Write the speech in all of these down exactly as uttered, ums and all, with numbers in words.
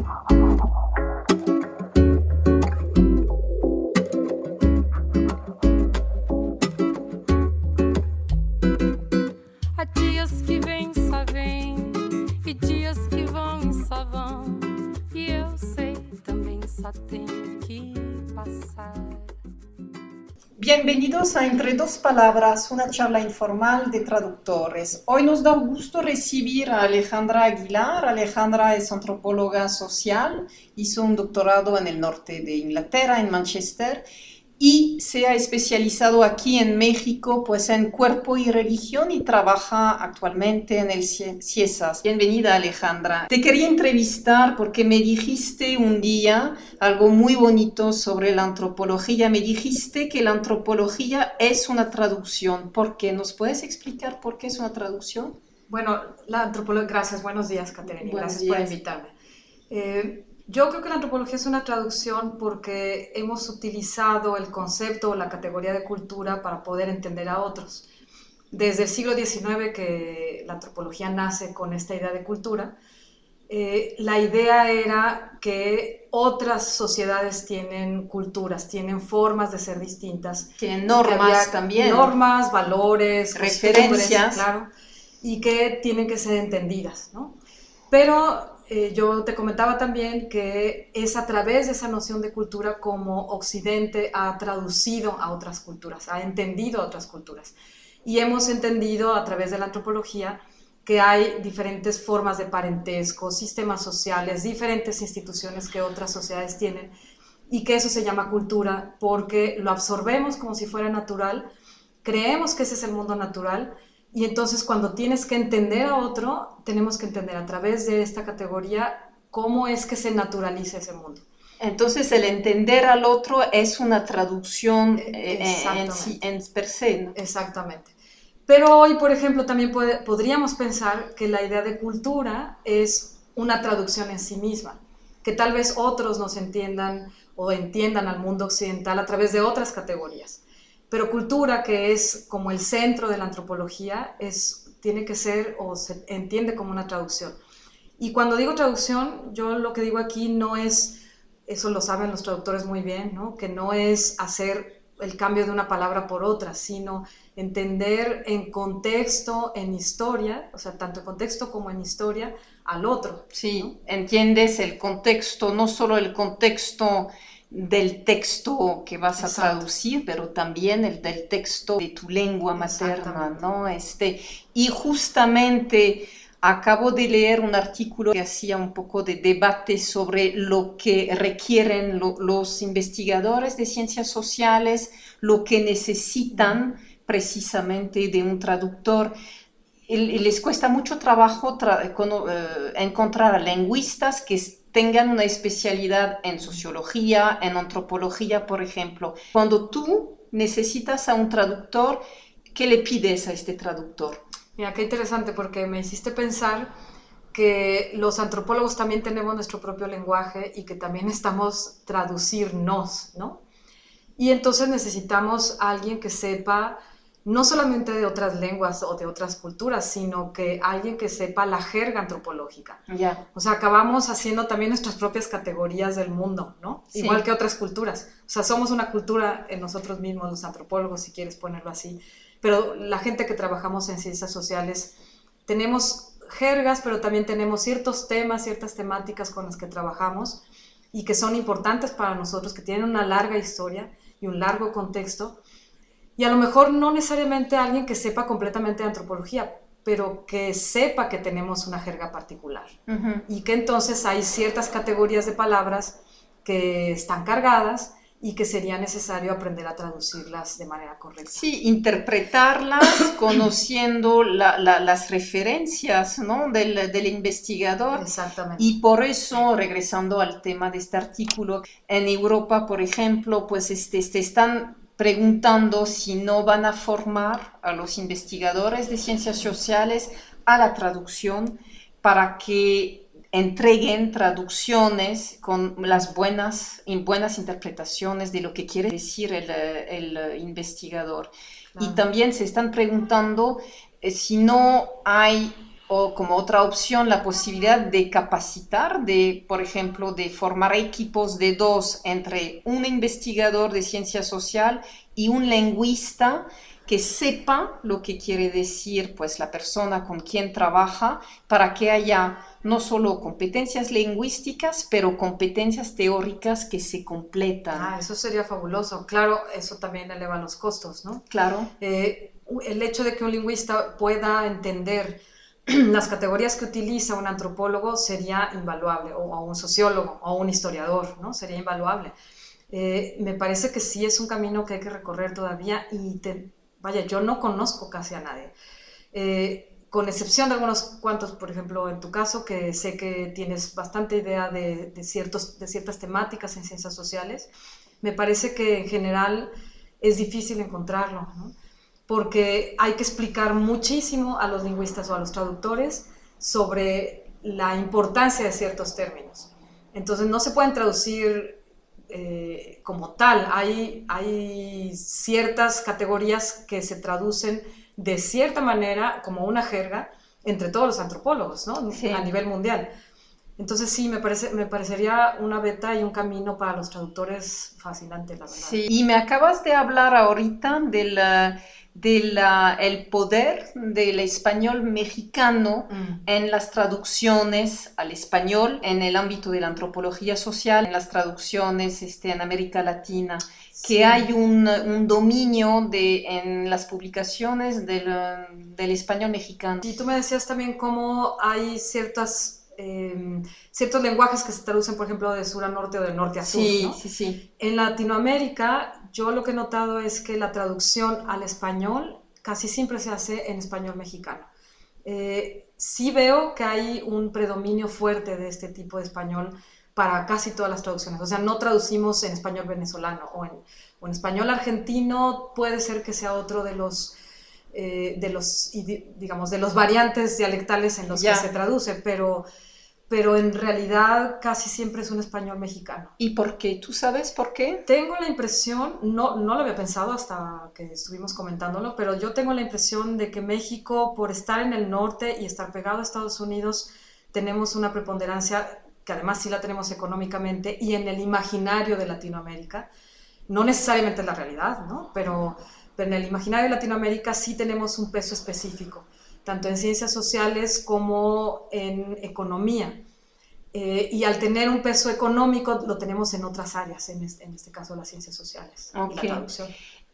Há dias que vêm, só vêm, e dias que vão e só vão. E eu sei, também só tem que passar. Bienvenidos a Entre Dos Palabras, una charla informal de traductores. Hoy nos da gusto recibir a Alejandra Aguilar. Alejandra es antropóloga social, hizo un doctorado en el norte de Inglaterra, en Manchester, y se ha especializado aquí en México pues en cuerpo y religión y trabaja actualmente en el CIESAS. Bienvenida, Alejandra. Te quería entrevistar porque me dijiste un día algo muy bonito sobre la antropología. Me dijiste que la antropología es una traducción. ¿Por qué? ¿Nos puedes explicar por qué es una traducción? Bueno, la antropología... Gracias, buenos días, Caterina. Gracias días. por invitarme. Eh, Yo creo que la antropología es una traducción porque hemos utilizado el concepto o la categoría de cultura para poder entender a otros. Desde el siglo diecinueve que la antropología nace con esta idea de cultura, eh, la idea era que otras sociedades tienen culturas, tienen formas de ser distintas. Tienen normas también. Normas, valores, referencias. Claro, y que tienen que ser entendidas, ¿no? Pero Eh, yo te comentaba también que es a través de esa noción de cultura como Occidente ha traducido a otras culturas, ha entendido a otras culturas. Y hemos entendido a través de la antropología que hay diferentes formas de parentesco, sistemas sociales, diferentes instituciones que otras sociedades tienen y que eso se llama cultura porque lo absorbemos como si fuera natural, creemos que ese es el mundo natural. Y entonces cuando tienes que entender a otro, tenemos que entender a través de esta categoría cómo es que se naturaliza ese mundo. Entonces el entender al otro es una traducción eh, en, en per se, ¿no? Exactamente. Pero hoy, por ejemplo, también puede, podríamos pensar que la idea de cultura es una traducción en sí misma, que tal vez otros nos entiendan o entiendan al mundo occidental a través de otras categorías. Pero cultura, que es como el centro de la antropología, es, tiene que ser o se entiende como una traducción. Y cuando digo traducción, yo lo que digo aquí no es, eso lo saben los traductores muy bien, ¿no? Que no es hacer el cambio de una palabra por otra, sino entender en contexto, en historia, o sea, tanto en contexto como en historia, al otro. Sí, ¿no? Entiendes el contexto, no solo el contexto del texto que vas a Exacto. traducir, pero también el del texto de tu lengua materna, ¿no? Este, y justamente acabo de leer un artículo que hacía un poco de debate sobre lo que requieren lo, los investigadores de ciencias sociales, lo que necesitan precisamente de un traductor. Y les cuesta mucho trabajo tra- con, uh, encontrar a lingüistas que tengan una especialidad en sociología, en antropología, por ejemplo. Cuando tú necesitas a un traductor, ¿qué le pides a este traductor? Mira, qué interesante, porque me hiciste pensar que los antropólogos también tenemos nuestro propio lenguaje y que también estamos traducirnos, ¿no? Y entonces necesitamos a alguien que sepa no solamente de otras lenguas o de otras culturas, sino que alguien que sepa la jerga antropológica. Yeah. O sea, acabamos haciendo también nuestras propias categorías del mundo, ¿no? Sí. Igual que otras culturas. O sea, somos una cultura en nosotros mismos, los antropólogos, si quieres ponerlo así. Pero la gente que trabajamos en ciencias sociales, tenemos jergas, pero también tenemos ciertos temas, ciertas temáticas con las que trabajamos y que son importantes para nosotros, que tienen una larga historia y un largo contexto. Y a lo mejor no necesariamente alguien que sepa completamente de antropología, pero que sepa que tenemos una jerga particular. Uh-huh. Y que entonces hay ciertas categorías de palabras que están cargadas y que sería necesario aprender a traducirlas de manera correcta. Sí, interpretarlas conociendo la, la, las referencias, ¿no? del, del investigador. Exactamente. Y por eso, regresando al tema de este artículo, en Europa, por ejemplo, pues este, este, están preguntando si no van a formar a los investigadores de ciencias sociales a la traducción para que entreguen traducciones con las buenas, buenas interpretaciones de lo que quiere decir el, el investigador. Claro. Y también se están preguntando eh, si no hay o como otra opción la posibilidad de capacitar, de, por ejemplo, de formar equipos de dos entre un investigador de ciencia social y un lingüista que sepa lo que quiere decir pues, la persona con quien trabaja, para que haya no solo competencias lingüísticas, pero competencias teóricas que se completan. Ah, eso sería fabuloso. Claro, eso también eleva los costos, ¿no? Claro. Eh, el hecho de que un lingüista pueda entender las categorías que utiliza un antropólogo sería invaluable, o, o un sociólogo, o un historiador, ¿no? Sería invaluable. Eh, me parece que sí es un camino que hay que recorrer todavía y, te, vaya, yo no conozco casi a nadie. Eh, con excepción de algunos cuantos, por ejemplo, en tu caso, que sé que tienes bastante idea de, de, ciertos, de ciertas temáticas en ciencias sociales, me parece que en general es difícil encontrarlo, ¿no? Porque hay que explicar muchísimo a los lingüistas o a los traductores sobre la importancia de ciertos términos. Entonces no se pueden traducir eh, como tal. Hay, hay ciertas categorías que se traducen de cierta manera como una jerga entre todos los antropólogos, ¿no? Sí. A nivel mundial. Entonces sí, me, parece, me parecería una beta y un camino para los traductores fascinante, la verdad. Sí, y me acabas de hablar ahorita del de el poder del español mexicano mm. en las traducciones al español, en el ámbito de la antropología social, en las traducciones este, en América Latina, sí. que hay un, un dominio de, en las publicaciones del, del español mexicano. Y tú me decías también cómo hay ciertas... Eh, ciertos lenguajes que se traducen, por ejemplo, de sur a norte o de norte a sur, sí, ¿no? Sí, sí. En Latinoamérica, yo lo que he notado es que la traducción al español casi siempre se hace en español mexicano. Eh, sí veo que hay un predominio fuerte de este tipo de español para casi todas las traducciones. O sea, no traducimos en español venezolano o en, o en español argentino, puede ser que sea otro de los... Eh, de los, digamos, de los variantes dialectales en los yeah. que se traduce, pero, pero en realidad casi siempre es un español mexicano. ¿Y por qué? ¿Tú sabes por qué? Tengo la impresión, no, no lo había pensado hasta que estuvimos comentándolo, pero yo tengo la impresión de que México, por estar en el norte y estar pegado a Estados Unidos, tenemos una preponderancia, que además sí la tenemos económicamente, y en el imaginario de Latinoamérica, no necesariamente en la realidad, ¿no? Pero... Pero en el imaginario de Latinoamérica sí tenemos un peso específico, tanto en ciencias sociales como en economía. Eh, y al tener un peso económico lo tenemos en otras áreas, en este, en este caso las ciencias sociales okay. y la traducción.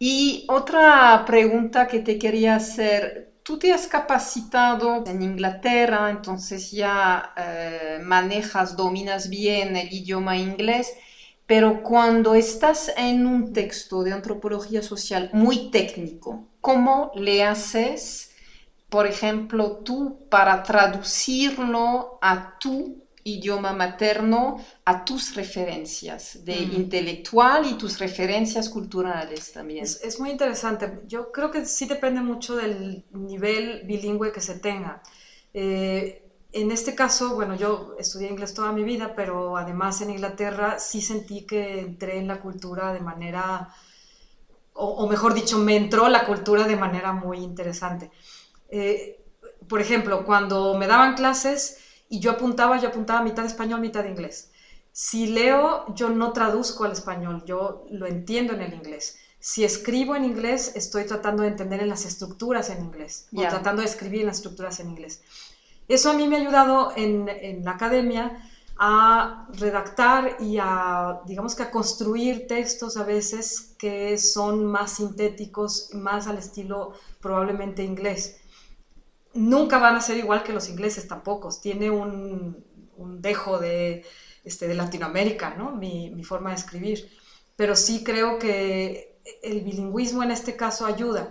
Y otra pregunta que te quería hacer, tú te has capacitado en Inglaterra, entonces ya eh, manejas, dominas bien el idioma inglés. Pero cuando estás en un texto de antropología social muy técnico, ¿cómo le haces, por ejemplo, tú para traducirlo a tu idioma materno, a tus referencias de mm. intelectual y tus referencias culturales también? Es, es muy interesante. Yo creo que sí depende mucho del nivel bilingüe que se tenga. Eh, En este caso, bueno, yo estudié inglés toda mi vida, pero además en Inglaterra sí sentí que entré en la cultura de manera, o, o mejor dicho, me entró la cultura de manera muy interesante. Eh, por ejemplo, cuando me daban clases y yo apuntaba, yo apuntaba mitad español, mitad inglés. Si leo, yo no traduzco al español, yo lo entiendo en el inglés. Si escribo en inglés, estoy tratando de entender en las estructuras en inglés, yeah. o tratando de escribir en las estructuras en inglés. Eso a mí me ha ayudado en, en la academia a redactar y a, digamos que a construir textos a veces que son más sintéticos, más al estilo probablemente inglés. Nunca van a ser igual que los ingleses tampoco, tiene un, un dejo de, este, de Latinoamérica, ¿no? mi, mi forma de escribir. Pero sí creo que el bilingüismo en este caso ayuda.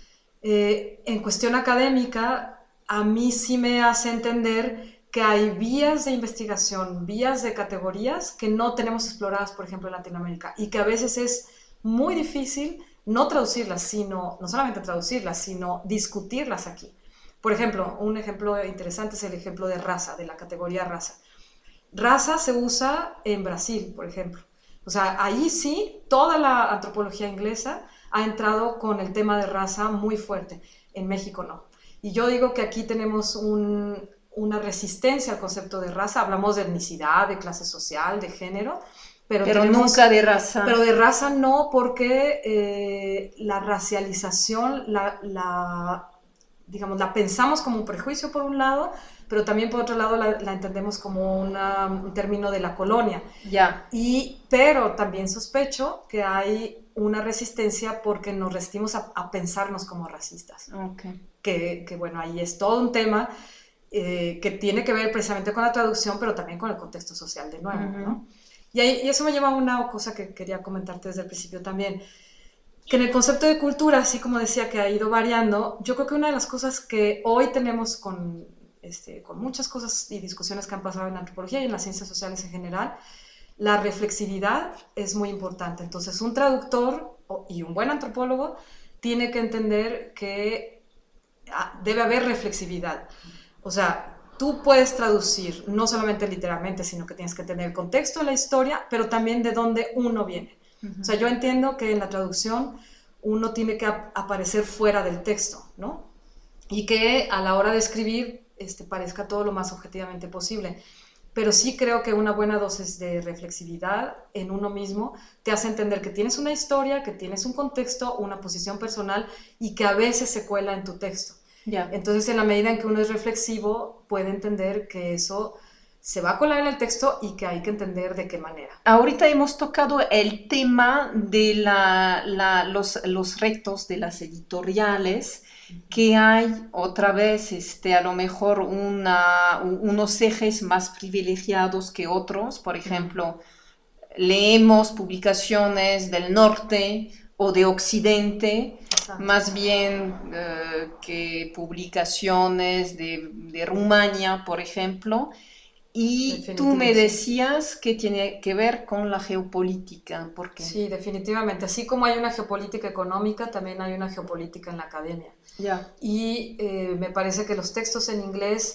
Eh, en cuestión académica, a mí sí me hace entender que hay vías de investigación, vías de categorías que no tenemos exploradas, por ejemplo, en Latinoamérica, y que a veces es muy difícil no traducirlas, sino, no solamente traducirlas, sino discutirlas aquí. Por ejemplo, un ejemplo interesante es el ejemplo de raza, de la categoría raza. Raza se usa en Brasil, por ejemplo. O sea, ahí sí, toda la antropología inglesa ha entrado con el tema de raza muy fuerte. En México no. Y yo digo que aquí tenemos un, una resistencia al concepto de raza, hablamos de etnicidad, de clase social, de género, pero, pero tenemos, nunca de raza. Pero de raza no, porque eh, la racialización, la, la, digamos, la pensamos como un prejuicio por un lado, pero también por otro lado la, la entendemos como una, un término de la colonia. Ya. Y, pero también sospecho que hay una resistencia porque nos resistimos a, a pensarnos como racistas. Okay. Que, que bueno, ahí es todo un tema eh, que tiene que ver precisamente con la traducción, pero también con el contexto social de nuevo, uh-huh. ¿no? Y, ahí, y eso me lleva a una cosa que quería comentarte desde el principio también, que en el concepto de cultura, así como decía que ha ido variando, yo creo que una de las cosas que hoy tenemos con, este, con muchas cosas y discusiones que han pasado en la antropología y en las ciencias sociales en general, la reflexividad es muy importante. Entonces, un traductor y un buen antropólogo tiene que entender que debe haber reflexividad. O sea, tú puedes traducir no solamente literalmente, sino que tienes que tener el contexto de la historia, pero también de dónde uno viene. Uh-huh. O sea, yo entiendo que en la traducción uno tiene que ap- aparecer fuera del texto, ¿no? Y que a la hora de escribir este, parezca todo lo más objetivamente posible. Pero sí creo que una buena dosis de reflexividad en uno mismo te hace entender que tienes una historia, que tienes un contexto, una posición personal y que a veces se cuela en tu texto. Yeah. Entonces, en la medida en que uno es reflexivo, puede entender que eso se va a colar en el texto y que hay que entender de qué manera. Ahorita hemos tocado el tema de la, la, los, los retos de las editoriales, que hay otra vez este, a lo mejor una, unos ejes más privilegiados que otros. Por ejemplo, leemos publicaciones del norte o de occidente, Exacto. más bien eh, que publicaciones de, de Rumania, por ejemplo. Y tú me decías que tiene que ver con la geopolítica, ¿por qué? Sí, definitivamente. Así como hay una geopolítica económica, también hay una geopolítica en la academia. Yeah. Y eh, me parece que los textos en inglés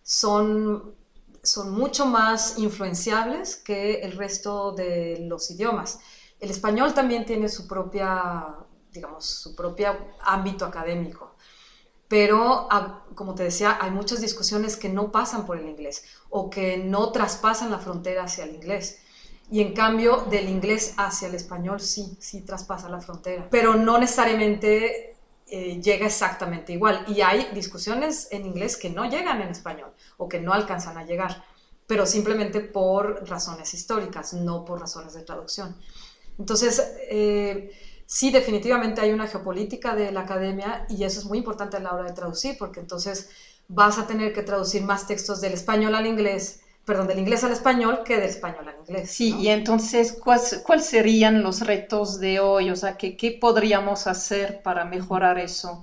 son, son mucho más influenciables que el resto de los idiomas. El español también tiene su propia, digamos, su propio ámbito académico. Pero, como te decía, hay muchas discusiones que no pasan por el inglés o que no traspasan la frontera hacia el inglés. Y en cambio, del inglés hacia el español sí, sí traspasa la frontera. Pero no necesariamente eh, llega exactamente igual. Y hay discusiones en inglés que no llegan en español o que no alcanzan a llegar, pero simplemente por razones históricas, no por razones de traducción. Entonces, eh, sí, definitivamente hay una geopolítica de la academia y eso es muy importante a la hora de traducir, porque entonces vas a tener que traducir más textos del español al inglés, perdón, del inglés al español que del español al inglés. Sí, ¿no? Y entonces, ¿cuáles cuál serían los retos de hoy? O sea, ¿qué, qué podríamos hacer para mejorar eso?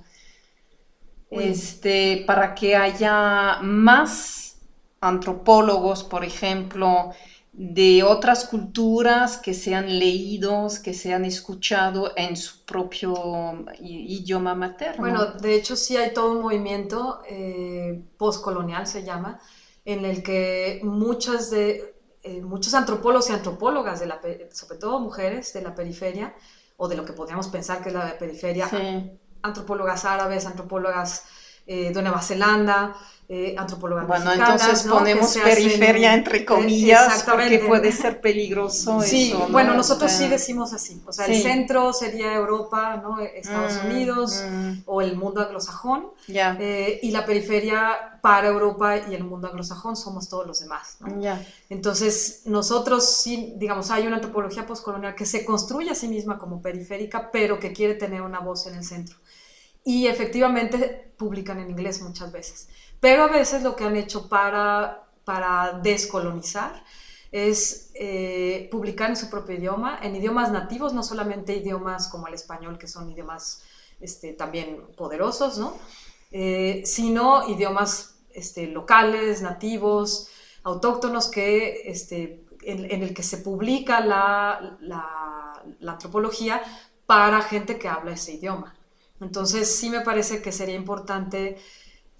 Este, para que haya más antropólogos, por ejemplo, de otras culturas que sean leídos, que sean escuchados en su propio idioma materno. Bueno, de hecho sí hay todo un movimiento eh, postcolonial, se llama, en el que muchas de, eh, muchos antropólogos y antropólogas, de la, sobre todo mujeres de la periferia, o de lo que podríamos pensar que es la periferia, sí. antropólogas árabes, antropólogas eh, de Nueva Zelanda, Eh, antropólogas bueno, mexicanas, entonces ¿no? ponemos periferia hacen, entre comillas, porque puede ser peligroso sí, eso, ¿no? bueno, nosotros o sea, sí decimos así, o sea, sí. El centro sería Europa, ¿no? Estados mm, Unidos mm. o el mundo anglosajón, yeah. eh, y la periferia para Europa y el mundo anglosajón somos todos los demás, ¿no? Yeah. Entonces, nosotros sí, digamos, hay una antropología postcolonial que se construye a sí misma como periférica, pero que quiere tener una voz en el centro. Y efectivamente publican en inglés muchas veces. Pero a veces lo que han hecho para, para descolonizar es eh, publicar en su propio idioma, en idiomas nativos, no solamente idiomas como el español, que son idiomas este, también poderosos, ¿no? Eh, sino idiomas este, locales, nativos, autóctonos, que, este, en, en el que se publica la, la, la antropología para gente que habla ese idioma. Entonces sí me parece que sería importante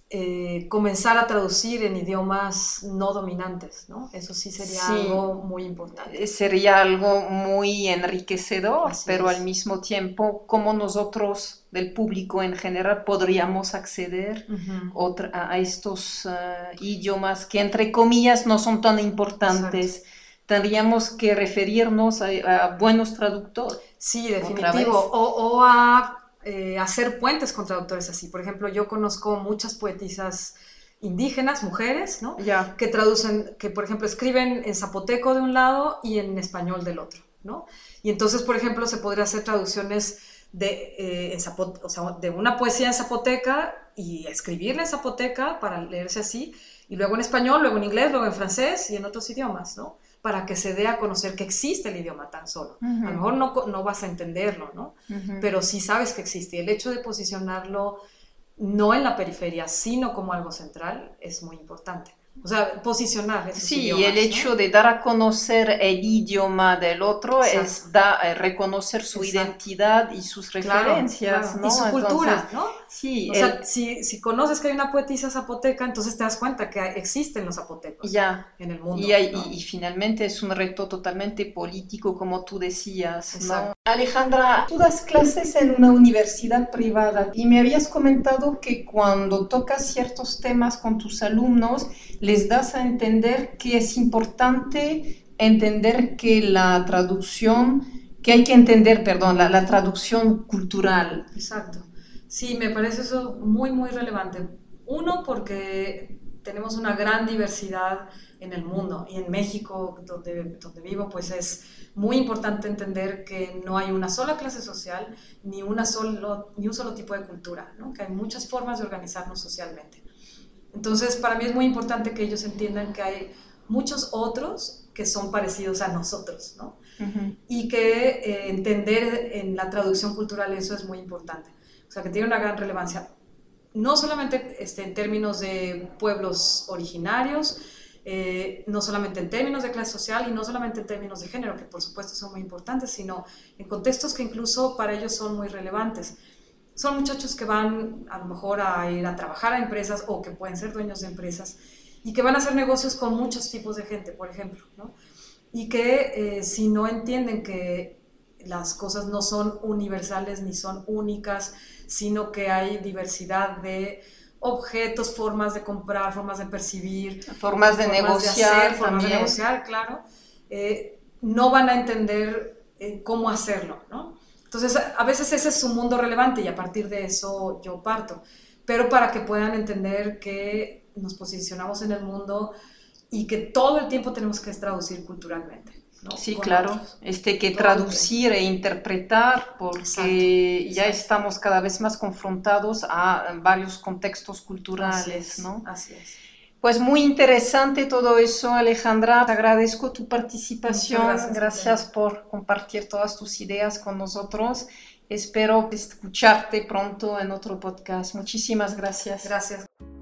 eh, comenzar a traducir en idiomas no dominantes, ¿no? Eso sí sería sí, algo muy importante. Sería algo muy enriquecedor, Así pero es. Al mismo tiempo, ¿cómo nosotros, del público en general, podríamos acceder uh-huh. otra, a estos uh, idiomas que, entre comillas, no son tan importantes? Exacto. Tendríamos que referirnos a, a buenos traductores. Sí, definitivo. O, o a eh, hacer puentes con traductores así. Por ejemplo, yo conozco muchas poetisas indígenas, mujeres, ¿no? Yeah. Que traducen, que por ejemplo escriben en zapoteco de un lado y en español del otro, ¿no? Y entonces, por ejemplo, se podría hacer traducciones de, eh, en zapot- o sea, de una poesía en zapoteca y escribirla en zapoteca para leerse así, y luego en español, luego en inglés, luego en francés y en otros idiomas, ¿no? Para que se dé a conocer que existe el idioma tan solo. Uh-huh. A lo mejor no, no vas a entenderlo, ¿no? Uh-huh. Pero sí sabes que existe. Y el hecho de posicionarlo no en la periferia, sino como algo central, es muy importante. O sea, posicionar esos sí, idiomas, el hecho ¿no? de dar a conocer el idioma del otro Exacto. es da, eh, reconocer su Exacto. identidad y sus referencias, claro, claro. ¿no? Y su Entonces, cultura, ¿no? Sí, o el... sea, si, si conoces que hay una poetisa zapoteca, entonces te das cuenta que existen los zapotecos ya. en el mundo. Y, hay, ¿no? y, y finalmente es un reto totalmente político, como tú decías, Exacto. ¿no? Alejandra, tú das clases en una universidad privada y me habías comentado que cuando tocas ciertos temas con tus alumnos, les das a entender que es importante entender que la traducción, que hay que entender, perdón, la, la traducción cultural. Exacto. Sí, me parece eso muy, muy relevante. Uno, porque tenemos una gran diversidad en el mundo y en México, donde, donde vivo, pues es muy importante entender que no hay una sola clase social ni, una solo, ni un solo tipo de cultura, ¿no? Que hay muchas formas de organizarnos socialmente. Entonces, para mí es muy importante que ellos entiendan que hay muchos otros que son parecidos a nosotros, ¿no? Uh-huh. Y que eh, entender en la traducción cultural eso es muy importante. O sea, que tiene una gran relevancia, no solamente este, en términos de pueblos originarios, eh, no solamente en términos de clase social y no solamente en términos de género, que por supuesto son muy importantes, sino en contextos que incluso para ellos son muy relevantes. Son muchachos que van a lo mejor a ir a trabajar a empresas o que pueden ser dueños de empresas y que van a hacer negocios con muchos tipos de gente, por ejemplo, ¿no? Y que eh, si no entienden que las cosas no son universales ni son únicas, sino que hay diversidad de objetos, formas de comprar, formas de percibir, formas de formas negociar, de hacer, formas también. de negociar, claro, eh, no van a entender eh, cómo hacerlo, ¿no? Entonces, a veces ese es su mundo relevante y a partir de eso yo parto, pero para que puedan entender que nos posicionamos en el mundo y que todo el tiempo tenemos que traducir culturalmente, ¿no? Sí, Con claro, otros. este que traducir e interpretar porque exacto, ya exacto. estamos cada vez más confrontados a varios contextos culturales, así es, ¿no? Así es. Pues muy interesante todo eso, Alejandra. Te agradezco tu participación. Muchas gracias, gracias por compartir todas tus ideas con nosotros. Espero escucharte pronto en otro podcast. Muchísimas gracias. Gracias.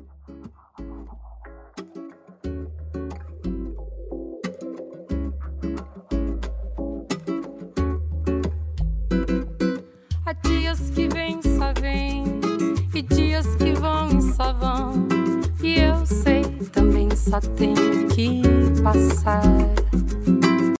Há dias que vem, só vem, e dias que vão e só vão. E eu sei, também só tem que passar.